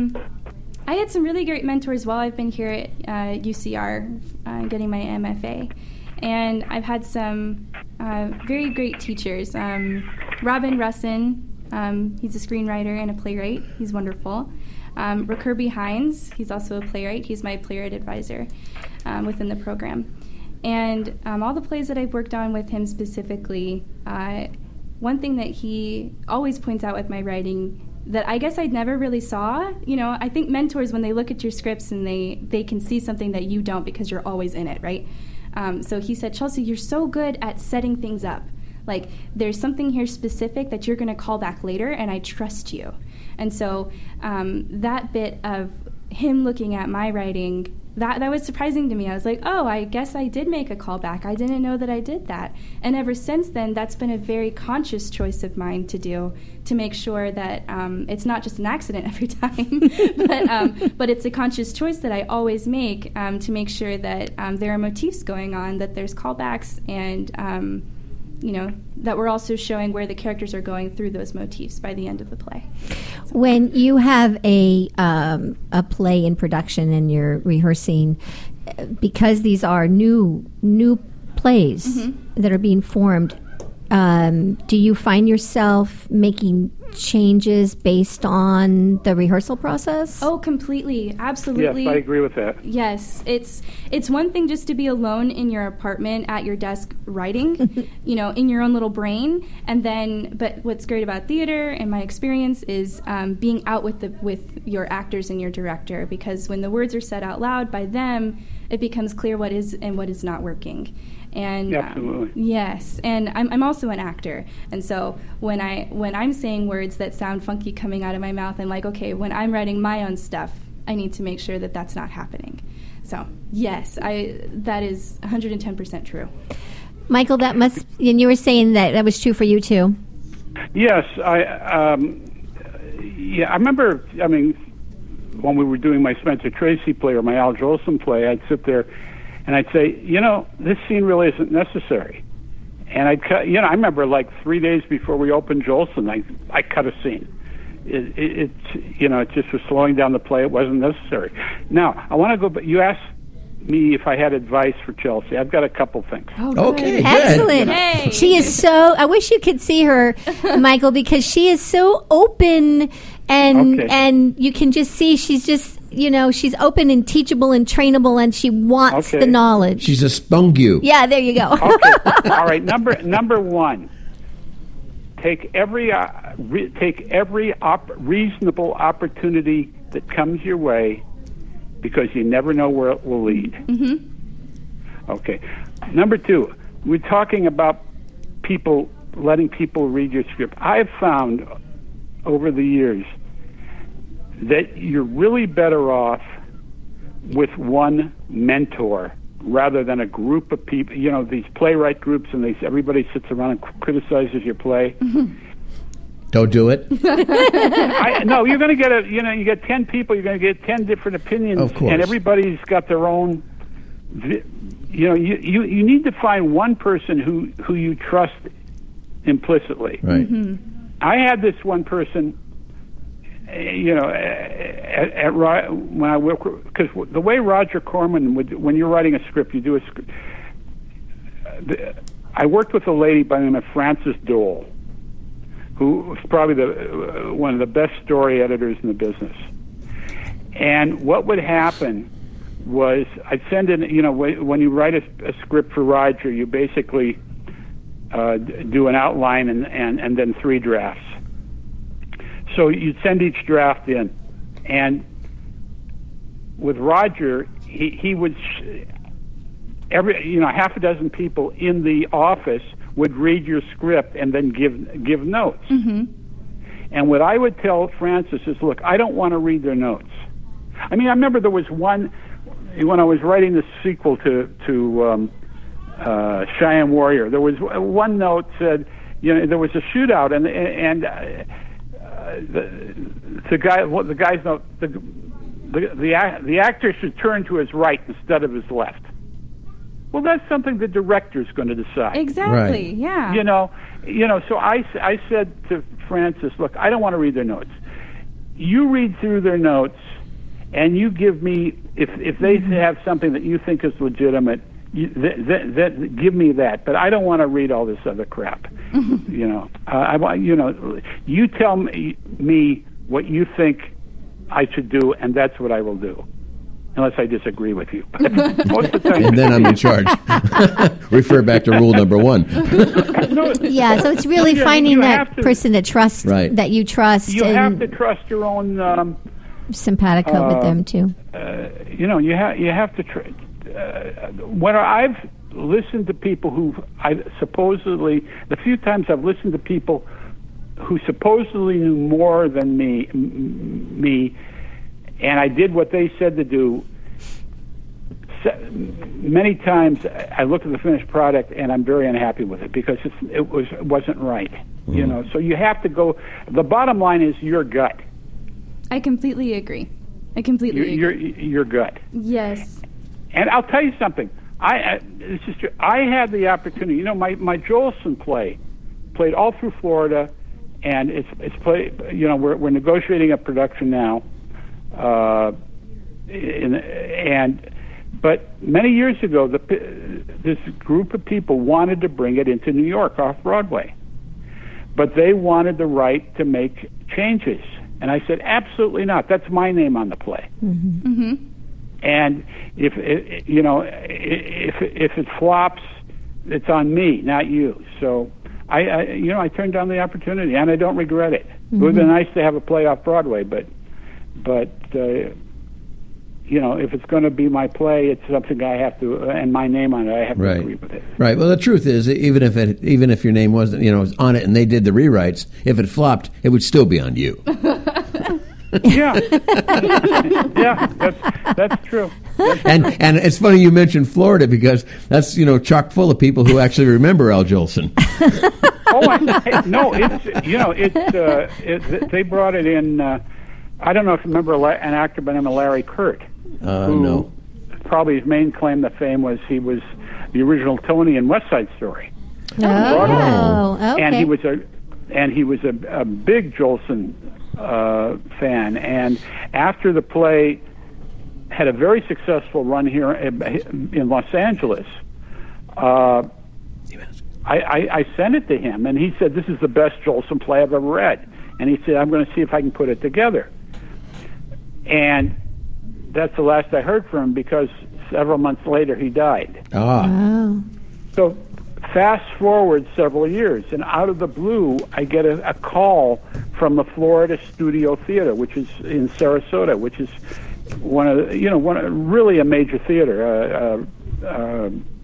I had some really great mentors while I've been here at UCR, getting my MFA, and I've had some very great teachers. Robin Russin, he's a screenwriter and a playwright. He's wonderful. Kirby Hines, he's also a playwright. He's my playwright advisor within the program. And all the plays that I've worked on with him specifically, one thing that he always points out with my writing that I guess I never really saw, I think mentors, when they look at your scripts and they can see something that you don't because you're always in it, right? So he said, "Chelsea, you're so good at setting things up. Like, there's something here specific that you're going to call back later, and I trust you." And so that bit of him looking at my writing, that was surprising to me. I was like, oh, I guess I did make a callback. I didn't know that I did that. And ever since then, that's been a very conscious choice of mine to do, to make sure that it's not just an accident every time, but it's a conscious choice that I always make to make sure that there are motifs going on, that there's callbacks, and that we're also showing where the characters are going through those motifs by the end of the play. So. When you have a play in production and you're rehearsing, because these are new plays that are being formed, do you find yourself making changes based on the rehearsrsal process? Oh, completely. Absolutely. Yes, I agree with that. Yes. It's one thing just to be alone in your apartment at your desk writing, in your own little brain. But what's great about theater, in my experience, is being out with your actors and your director, because when the words are said out loud by them, it becomes clear what is and what is not working. And absolutely. Yes, and I'm also an actor, and so when I'm saying words that sound funky coming out of my mouth, I'm like, okay, when I'm writing my own stuff, I need to make sure that that's not happening. So yes, that is 110% true. Michael, and you were saying that was true for you too. Yes, I remember. When we were doing my Spencer Tracy play or my Al Jolson play, I'd sit there and I'd say, this scene really isn't necessary. And I'd cut, I remember like 3 days before we opened Jolson, I cut a scene. It just was slowing down the play. It wasn't necessary. Now, I want to go, but you asked me if I had advice for Chelsea. I've got a couple things. Oh, okay, good. Excellent. Hey. She is so, I wish you could see her, Michael, because she is so open and you can just see she's just, she's open and teachable and trainable, and she wants the knowledge. She's a spungu. Yeah, there you go. Okay. All right. Number one. Take every reasonable opportunity that comes your way, because you never know where it will lead. Okay. Number 2, we're talking about people, letting people read your script. I've found over the years that you're really better off with one mentor rather than a group of people. You know, these playwright groups, and everybody sits around and criticizes your play. Don't do it. No, you're going to get you get 10 people, you're going to get 10 different opinions, of course, and everybody's got their own. You know, you need to find one person who you trust implicitly. Right. I had this one person, you know, when I work, because the way Roger Corman would, when you're writing a script, you do a script. I worked with a lady by the name of Frances Dole, who was probably one of the best story editors in the business. And what would happen was I'd send in, you know, when you write a script for Roger, you basically do an outline and then 3 drafts. So you'd send each draft in, and with Roger, he would half a dozen people in the office would read your script and then give notes. And what I would tell Frances is, look, I don't want to read their notes. I mean, I remember there was one when I was writing the sequel to Cheyenne Warrior. There was one note said, you know, there was a shootout, and the guy's note, the actor should turn to his right instead of his left. Well, that's something the director's going to decide. Exactly. Right. Yeah. You know. So I said to Frances, look, I don't want to read their notes. You read through their notes, and you give me, if they have something that you think is legitimate, give me that. But I don't want to read all this other crap. You know, you tell me what you think I should do, and that's what I will do. Unless I disagree with you. But most of the time, and then I'm in charge. Refer back to rule number 1. Yeah, so it's really finding that person to trust, right, that you trust. You have to trust your own simpatico with them too. You know, you have to. When I've listened to people who the few times I've listened to people who supposedly knew more than me, and I did what they said to do. Many times I look at the finished product and I'm very unhappy with it because it wasn't right. You know, so you have to go. The bottom line is your gut. I completely agree. Agree. Your gut. Yes. And I'll tell you something. This is true. I had the opportunity. You know, my Jolson play played all through Florida, and it's played. You know, we're negotiating a production now. But many years ago, this group of people wanted to bring it into New York off Broadway, but they wanted the right to make changes, and I said, absolutely not. That's my name on the play. And if it flops, it's on me, not you. So I turned down the opportunity, and I don't regret it. It would have been nice to have a play off Broadway, but you know, if it's going to be my play, it's something I have to, and my name on it, I have to agree with it. Right. Well, the truth is, even if your name wasn't, you know, on it, and they did the rewrites, if it flopped, it would still be on you. Yeah, yeah, that's true. And it's funny you mentioned Florida because that's, you know, chock full of people who actually remember Al Jolson. They brought it in. I don't know if you remember an actor by the name of Larry Kurt. No. Probably his main claim to fame was he was the original Tony in West Side Story. Oh, okay. And he was a big Jolson fan. And after the play had a very successful run here in Los Angeles, I sent it to him, and he said, "This is the best Jolson play I've ever read." And he said, "I'm going to see if I can put it together." And that's the last I heard from him because several months later he died. Oh. So fast forward several years, and out of the blue, I get a call from the Florida Studio Theater, which is in Sarasota, which is really a major theater.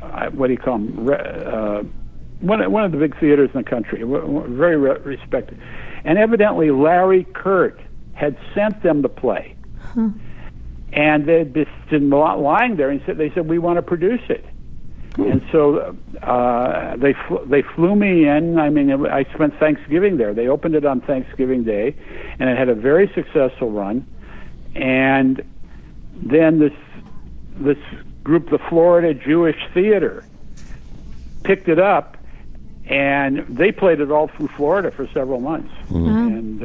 what do you call them? One of the big theaters in the country, very respected. And evidently Larry Kurt had sent them the play. And they'd been lying there, and they said, we want to produce it. And so they flew me in. I mean, I spent Thanksgiving there. They opened it on Thanksgiving Day, and it had a very successful run. And then this group, the Florida Jewish Theater, picked it up, and they played it all through Florida for several months. And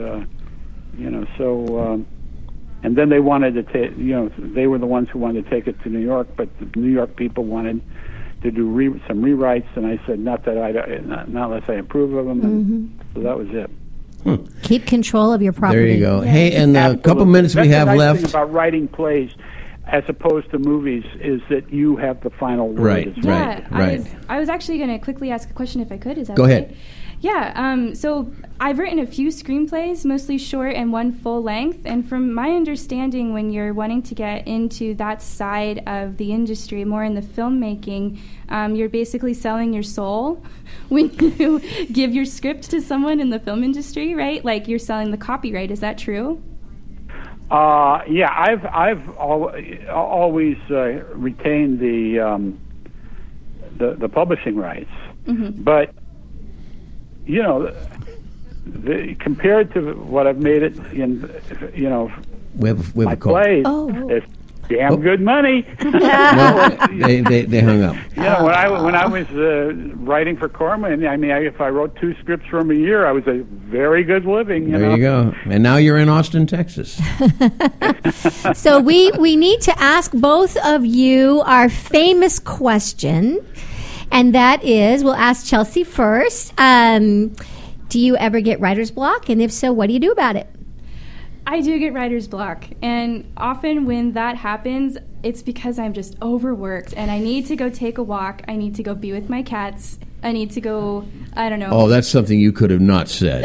and then they wanted to take, they were the ones who wanted to take it to New York, but the New York people wanted to do some rewrites, and I said, not unless I approve of them. And so that was it. Keep control of your property. There you go. Yeah. Hey, and a couple minutes we have left. left. The nice thing about writing plays, as opposed to movies, is that you have the final word. Right. I was actually going to quickly ask a question, if I could. Is that Go okay? ahead. Yeah, so I've written a few screenplays, mostly short and one full length, and from my understanding, when you're wanting to get into that side of the industry, more in the filmmaking, you're basically selling your soul when you give your script to someone in the film industry, right? Like you're selling the copyright. Is that true? Yeah, I've always retained the publishing rights, but compared to what I've made it in, we have my a call. plays, it's damn good money. Well, they hung up. When I was writing for Corman, I mean, if I wrote 2 scripts from a year, I was a very good living. There you go. And now you're in Austin, Texas. So we need to ask both of you our famous question. And that is, we'll ask Chelsea first. Do you ever get writer's block? And if so, what do you do about it? I do get writer's block. And often when that happens, it's because I'm just overworked and I need to go take a walk. I need to go be with my cats. I need to go, I don't know. Oh, that's something you could have not said.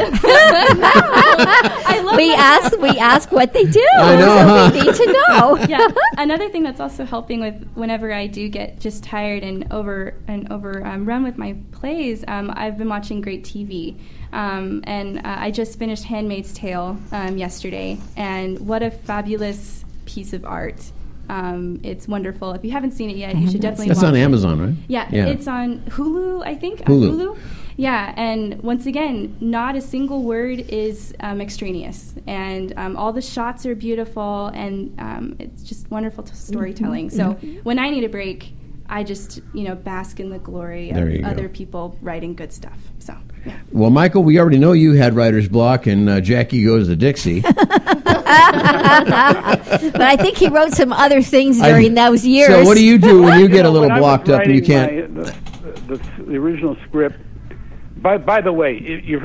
We ask what they do. I know, so we need to know. Yeah. Another thing that's also helping with whenever I do get just tired and overrun with my plays, I've been watching great TV. And I just finished Handmaid's Tale yesterday, and what a fabulous piece of art. It's wonderful. If you haven't seen it yet, you should definitely watch it. That's on Amazon, right? Yeah, it's on Hulu, I think. Hulu. Yeah, and once again, not a single word is extraneous, and all the shots are beautiful, and it's just wonderful storytelling. So when I need a break, I just bask in the glory of other people writing good stuff. So. Yeah. Well, Michael, we already know you had writer's block, and Jackie Goes to Dixie. But I think he wrote some other things during those years. So what do you do when you get a little blocked up and you can't? The original script. By the way,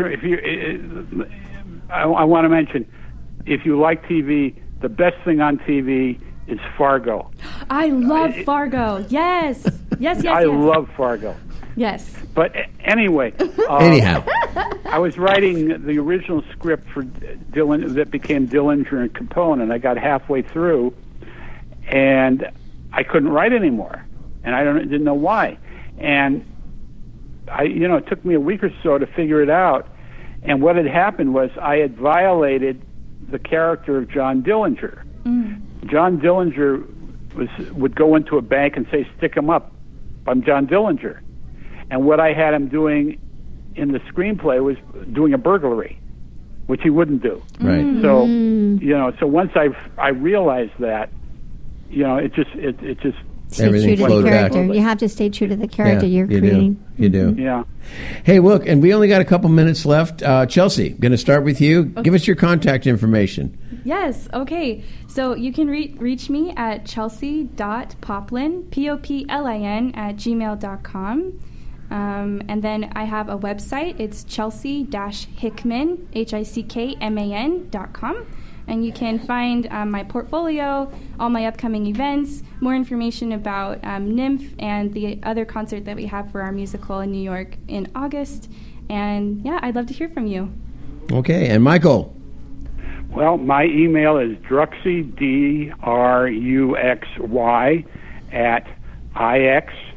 I want to mention, if you like TV, the best thing on TV is Fargo. I love Fargo. Yes. I love Fargo. Yes. But anyway, anyhow, I was writing the original script for Dylan that became Dillinger and Capone, and I got halfway through, and I couldn't write anymore, and didn't know why, and it took me a week or so to figure it out, and what had happened was I had violated the character of John Dillinger. John Dillinger would go into a bank and say, "Stick him up, I'm John Dillinger." And what I had him doing in the screenplay was doing a burglary, which he wouldn't do. Right. So, so once I realized that, it just stay true to the character. You have to stay true to the character you're creating. You do. Yeah. Hey, look, and we only got a couple minutes left. Chelsea, going to start with you. Okay. Give us your contact information. Yes, okay. So you can reach me at chelsea.poplin, POPLIN, @gmail.com. And then I have a website. It's chelsea-hickman, HICKMAN.com. And you can find my portfolio, all my upcoming events, more information about NYMF and the other concert that we have for our musical in New York in August. And yeah, I'd love to hear from you. Okay, and Michael? Well, my email is druxy, DRUXY, @IX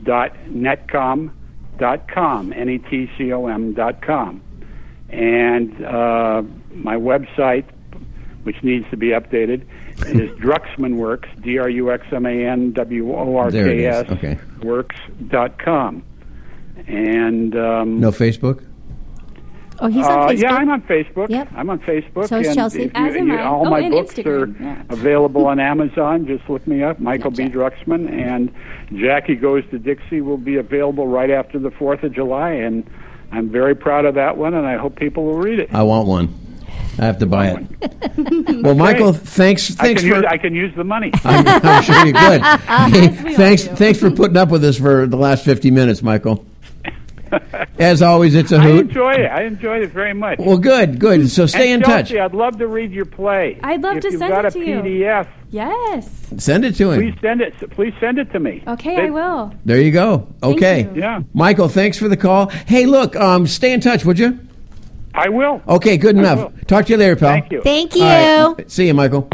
netcom.com, netcom.com. And my website, which needs to be updated, is Druxmanworks, DRUXMANWORKS, okay. works.com. And no Facebook? Oh, he's on Facebook. Yeah, I'm on Facebook. Yep. I'm on Facebook. So is and Chelsea. All my and books Instagram. are available on Amazon. Just look me up, Michael B. Druxman. And Jackie Goes to Dixie will be available right after the 4th of July. And I'm very proud of that one, and I hope people will read it. I want one. I have to buy it. Well, Michael, thanks I for... can use the money. I'm sure you could. Yes, Thanks for putting up with us for the last 50 minutes, Michael. As always, it's a hoot. I enjoyed it very much. Well, good. So stay in touch. Chelsea, I'd love to read your play. I'd love to send it to you. If you've got a PDF, Yes. Send it to him. please send it to me. Okay, I will. There you go. Okay. Thank you. Yeah, Michael, thanks for the call. Hey, look, stay in touch, would you? I will. Okay, good enough. will. Talk to you later, pal. Thank you. Thank you. All right. See you, Michael.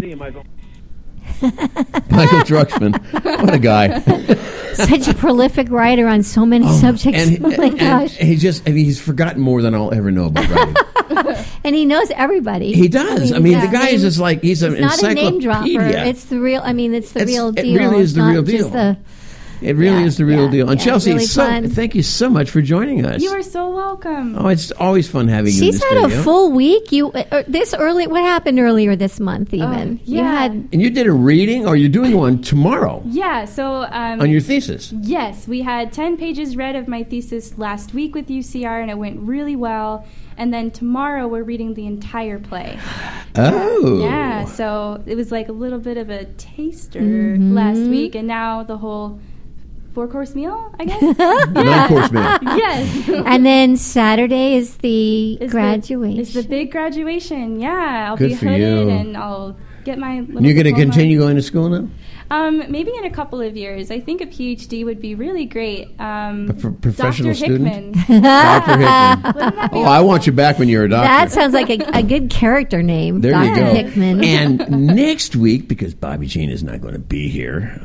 Michael Druxman. What a guy. Such a prolific writer on so many subjects. And, Oh my gosh. he's forgotten more than I'll ever know about writing. And he knows everybody. He does. I mean, yeah. the guy is just like, he's an It's not a name encyclopedia. dropper. It's the real. I mean, it's the real It deal. really is It's the not real just deal. It really is the real deal. And yeah, Chelsea, really fun. thank you so much for joining us. You are so welcome. Oh, it's always fun having you in She's the had studio. a full week. You this early. What happened earlier this month? Even you yeah. had. And you did a reading, or you're doing one tomorrow Yeah, so on your thesis. yes, we had 10 pages read of my thesis last week with UCR, and it went really well. And then tomorrow we're reading the entire play. Oh. Yeah, so it was like a little bit of a taster Mm-hmm. last week, and now the whole 4-course meal, I guess. Non-course meal. Yes. And then Saturday is the It's graduation. It's the big graduation. Yeah, I'll Good be for hooded you. and I'll get my little You're going to diploma. continue going to school now? Maybe in a couple of years. I think a PhD would be really great. professional Dr. student? Hickman. Dr. Hickman. Wouldn't that be Oh, I want you back when you're a doctor. That sounds like a good character name. There you Dr. go. Hickman. And next week, because Bobby Jean is not going to be here,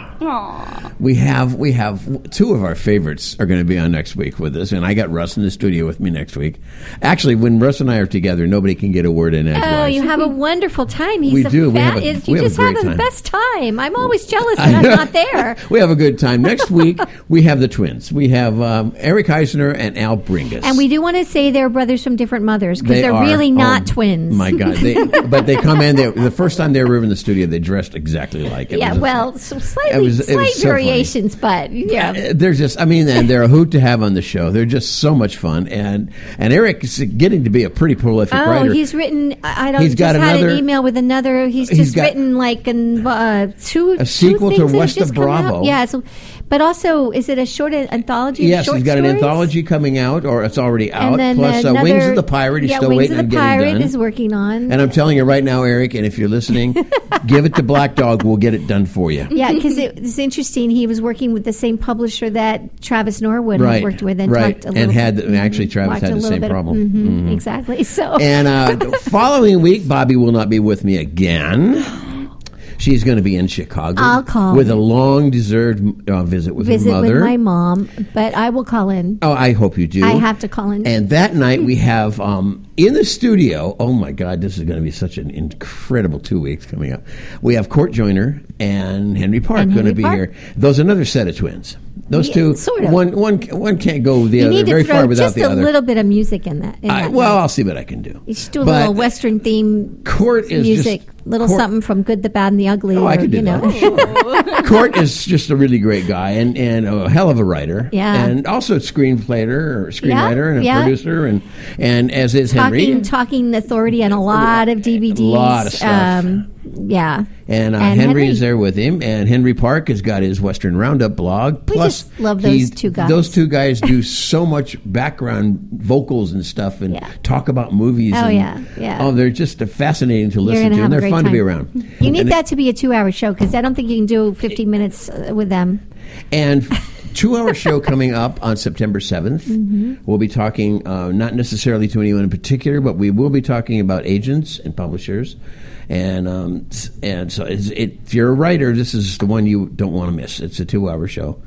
Aw. we have two of our favorites are going to be on next week with us, and I got Russ in the studio with me next week. Actually, when Russ and I are together, nobody can get a word in edgewise. Oh, you have a wonderful time. He's We a do. We Fat, have a- you we have a just have great the time. best time. I'm always jealous that I'm not there. We have a good time. Next week, we have the twins. We have Eric Eisner and Al Bringus. And we do want to say they're brothers from different mothers because they're are- really not oh, twins. My God. But they come in, the first time they were in the studio, they dressed exactly like it. Yeah, was well, some it slight was so funny. variations, but yeah. They're just, and they're a hoot to have on the show. They're just so much fun. And Eric is getting to be a pretty prolific Oh, writer. he's written. I don't. He's Just got had another- an email with another. He's He's just got written like two a sequel two to things that have West of just come out. Bravo. Yeah, but also, is it a short anthology? Of Yes, short he's got an stories? anthology coming out, or it's already out. And then Plus, another, Wings of the Pirate, he's still Wings waiting of on the getting Pirate done. is working on. And I'm telling you right now, Eric, and if you're listening, give it to Black Dog. We'll get it done for you. Yeah, because it's interesting. He was working with the same publisher that Travis Norwood had worked with, and right. talked a little. And had actually Travis watched had a the little same bit of- problem. mhm, Exactly. So And the following week, Bobby will not be with me again. She's going to be in Chicago. I'll call with a long-deserved visit with her mother. with my mom, but I will call in. Oh, I hope you do. I have to call in. And that night we have in the studio. Oh my God, this is going to be such an incredible 2 weeks coming up. We have Court Joyner and Henry Park going to be here. Those are another set of twins. Those two, sort of. one can't go the You other need to very throw far without just the a other. little bit of music in that. Well, I'll see what I can do. You should do a But little Western theme Court is music, just little Court- something from Good, the Bad, and the Ugly. Oh, I or, could do you know. that. Court is just a really great guy and a hell of a writer. Yeah. And also a screenwriter and a yeah. producer and as is Henry. Talking authority on a lot of DVDs. A lot of stuff. Yeah. And And Henry Henry. is there with him, and Henry Park has got his Western Roundup blog. We Plus, just love those two guys. Those two guys do so much background vocals and stuff, and Yeah. talk about movies. Oh, and, yeah. Oh, they're just fascinating to You're listen going to, to have and a they're great fun time. to be around. You need And- that to be a 2-hour show because I don't think you can do 15 minutes with them. And 2-hour show coming up on September 7th. Mm-hmm. We'll be talking not necessarily to anyone in particular, but we will be talking about agents and publishers. And so if you're a writer, this is the one you don't want to miss. It's a 2-hour show.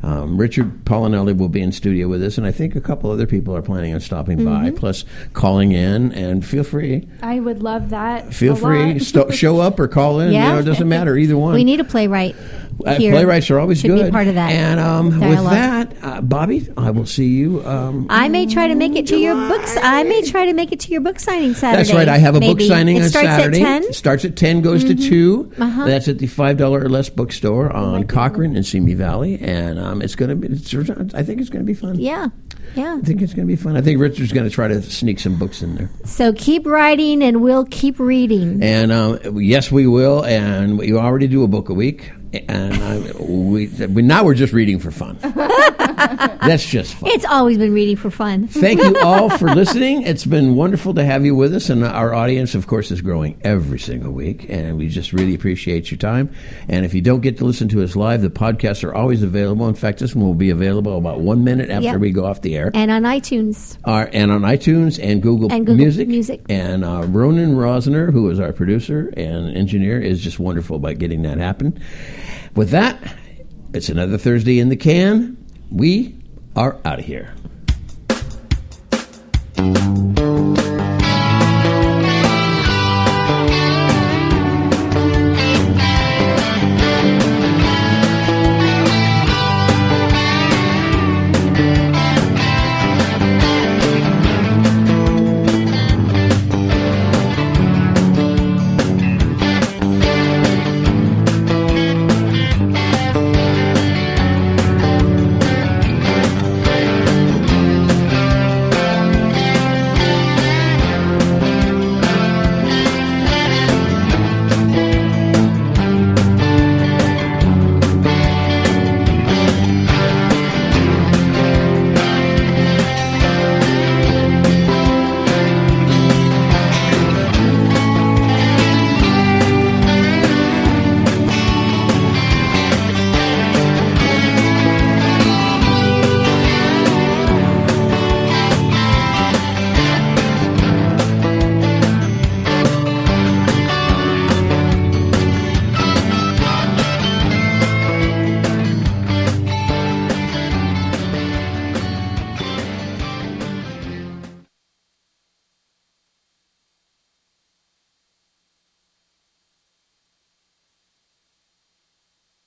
Richard Polinelli will be in studio with us, and I think a couple other people are planning on stopping by, plus calling in. And feel free. I would love that. Feel free. Show up or call in. Yeah. It doesn't matter. Either one. We need a playwright here. Playwrights are always Should good. be part of that. And with dialogue. that, Bobby, I will see you. I may try to make it to your books. I may try to make it to your book signing Saturday. That's right. I have a book signing on Saturday. It starts at 10. It starts at 10, goes to 2. Uh-huh. That's at the $5 or less bookstore on Cochrane in Simi Valley, and it's going to be. I think it's going to be fun. Yeah. I think it's going to be fun. I think Richard's going to try to sneak some books in there. So keep writing, and we'll keep reading. And yes, we will. And we already do a book a week. And now we're just reading for fun. That's just fun. It's always been reading for fun. Thank you all for listening. It's been wonderful to have you with us, and our audience, of course, is growing every single week, and we just really appreciate your time. And if you don't get to listen to us live, the podcasts are always available. In fact, this one will be available about 1 minute after we go off the air. And on iTunes. And on iTunes and Google Music. And Ronan Rosner, who is our producer and engineer, is just wonderful about getting that happen. With that, it's another Thursday in the can. We are out of here.